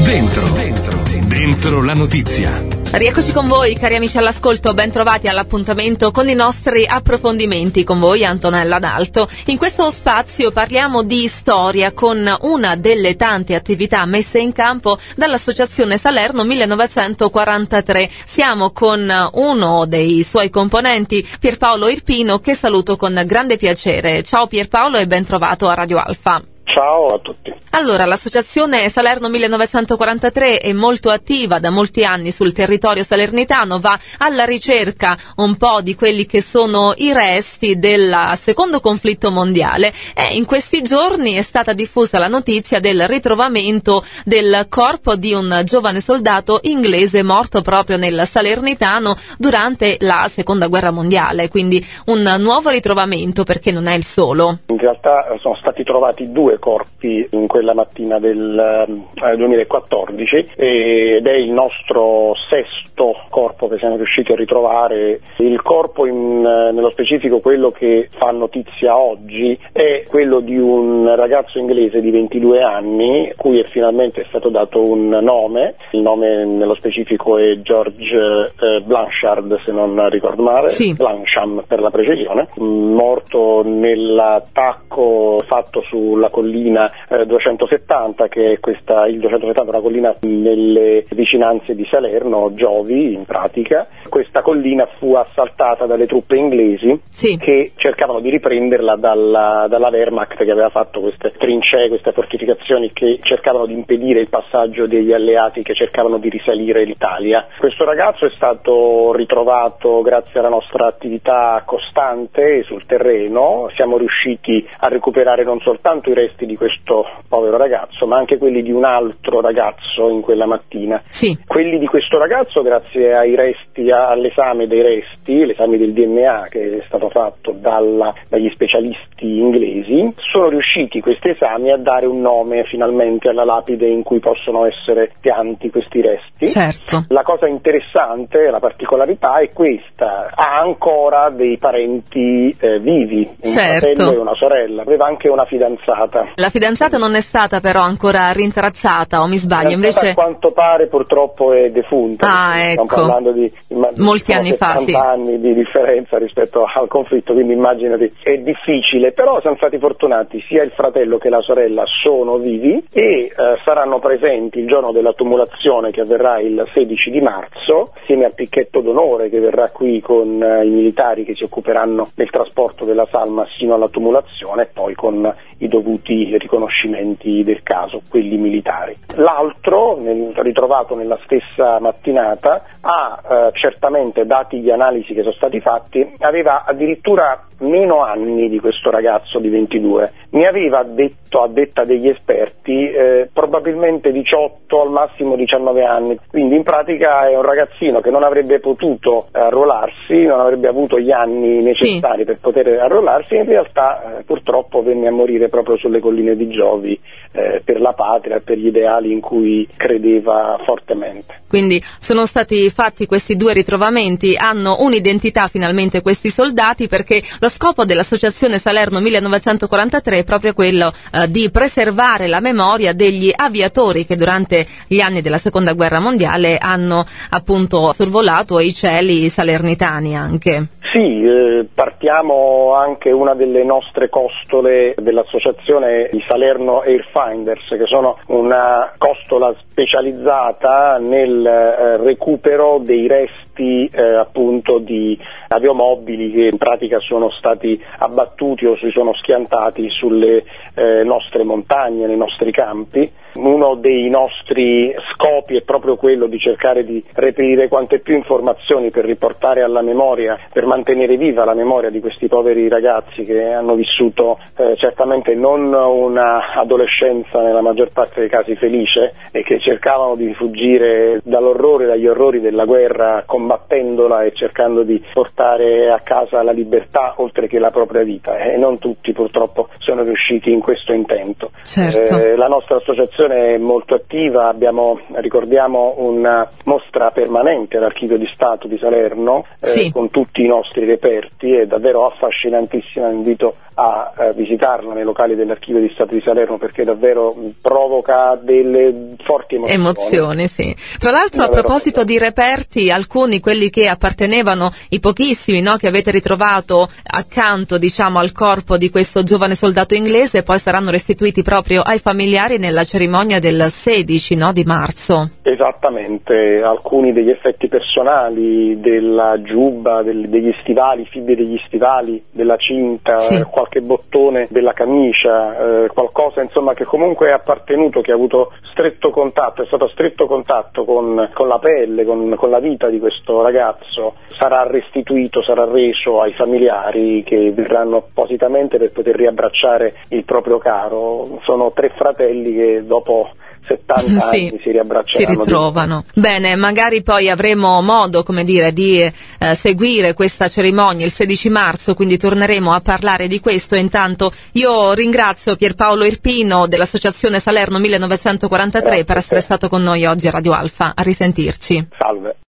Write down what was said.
Dentro la notizia. Rieccoci con voi, cari amici all'ascolto, ben trovati all'appuntamento con i nostri approfondimenti. Con voi Antonella D'Alto. In questo spazio parliamo di storia con una delle tante attività messe in campo dall'Associazione Salerno 1943. Siamo con uno dei suoi componenti, Pierpaolo Irpino, che saluto con grande piacere. Ciao Pierpaolo e ben trovato a Radio Alfa. Ciao a tutti. Allora, l'Associazione Salerno 1943 è molto attiva da molti anni sul territorio salernitano, va alla ricerca un po' di quelli che sono i resti del secondo conflitto mondiale e in questi giorni è stata diffusa la notizia del ritrovamento del corpo di un giovane soldato inglese morto proprio nel Salernitano durante la seconda guerra mondiale, quindi un nuovo ritrovamento perché non è il solo. In realtà sono stati trovati due corpi in quella mattina del 2014 ed è il nostro sesto corpo che siamo riusciti a ritrovare. Il corpo, nello specifico quello che fa notizia oggi, è quello di un ragazzo inglese di 22 anni cui finalmente è stato dato un nome. Il nome nello specifico è George Blanchard, se non ricordo male, sì. Blancham per la precisione, morto nell'attacco fatto sulla collina 270, che è il 270 è una collina nelle vicinanze di Salerno, Giovi in pratica. Questa collina fu assaltata dalle truppe inglesi, sì, che cercavano di riprenderla dalla Wehrmacht, che aveva fatto queste trincee, queste fortificazioni che cercavano di impedire il passaggio degli alleati che cercavano di risalire l'Italia. Questo ragazzo è stato ritrovato grazie alla nostra attività costante sul terreno. Siamo riusciti a recuperare non soltanto i resti di questo povero ragazzo, ma anche quelli di un altro ragazzo in quella mattina. Sì. Quelli di questo ragazzo, grazie ai resti, all'esame dei resti, l'esame del DNA che è stato fatto dagli specialisti inglesi, sono riusciti questi esami a dare un nome finalmente alla lapide in cui possono essere pianti questi resti. Certo. La cosa interessante, la particolarità è questa: ha ancora dei parenti vivi, un fratello e una sorella, aveva anche una fidanzata. La fidanzata non è stata però ancora rintracciata, o mi sbaglio? Invece a quanto pare purtroppo è defunta. Ecco. Stiamo parlando di molti anni fa, sì. anni di differenza rispetto al conflitto, quindi immaginati, è difficile, però siamo stati fortunati, sia il fratello che la sorella sono vivi e saranno presenti il giorno della tumulazione, che avverrà il 16 di marzo, assieme al picchetto d'onore che verrà qui con i militari che si occuperanno del trasporto della salma sino alla tumulazione, e poi con i dovuti riconoscimenti del caso, quelli militari. L'altro, ritrovato nella stessa mattinata, ha certamente, dati gli analisi che sono stati fatti, aveva addirittura meno anni di questo ragazzo di 22. Mi aveva detto, a detta degli esperti, probabilmente 18 al massimo 19 anni, quindi in pratica è un ragazzino che non avrebbe potuto arruolarsi, non avrebbe avuto gli anni necessari, sì, per poter arruolarsi, e in realtà purtroppo venne a morire proprio sulle colline di Giovi per la patria e per gli ideali in cui credeva fortemente. Quindi sono stati fatti questi due ritrovamenti, hanno un'identità finalmente questi soldati, perché lo scopo dell'Associazione Salerno 1943 è proprio quello di preservare la memoria degli aviatori che durante gli anni della Seconda Guerra Mondiale hanno appunto sorvolato i cieli salernitani anche. Sì, partiamo anche una delle nostre costole dell'associazione, i Salerno Airfinders, che sono una costola specializzata nel recupero dei resti appunto di aviomobili che in pratica sono stati abbattuti o si sono schiantati sulle nostre montagne, nei nostri campi. Uno dei nostri scopi è proprio quello di cercare di reperire quante più informazioni per riportare alla memoria, per mantenere viva la memoria di questi poveri ragazzi che hanno vissuto certamente non una adolescenza nella maggior parte dei casi felice, e che cercavano di fuggire dall'orrore, dagli orrori della guerra, combattendola e cercando di portare a casa la libertà oltre che la propria vita, e non tutti purtroppo sono riusciti in questo intento. Certo. La nostra associazione è molto attiva, ricordiamo una mostra permanente all'Archivio di Stato di Salerno, sì, con tutti i nostri nostri reperti, è davvero affascinantissima, invito a visitarla nei locali dell'Archivio di Stato di Salerno, perché davvero provoca delle forti emozioni. Sì. Tra l'altro, a proposito di reperti, alcuni, quelli che appartenevano, i pochissimi, no, che avete ritrovato accanto, diciamo, al corpo di questo giovane soldato inglese, poi saranno restituiti proprio ai familiari nella cerimonia del 16, no, di marzo. Esattamente, alcuni degli effetti personali della giubba, degli stivali, fibbie degli stivali, della cinta, sì, qualche bottone della camicia, qualcosa insomma che comunque è appartenuto, che ha avuto stretto contatto, è stato a stretto contatto con la pelle, con la vita di questo ragazzo, sarà restituito, sarà reso ai familiari che verranno appositamente per poter riabbracciare il proprio caro. Sono 3 fratelli che dopo 70 anni si riabbracceranno, si ritrovano. Bene, magari poi avremo modo, come dire, di seguire questa cerimonia il 16 marzo, quindi torneremo a parlare di questo. Intanto io ringrazio Pierpaolo Irpino dell'Associazione Salerno 1943 per essere stato con noi oggi a Radio Alfa. A risentirci. Salve.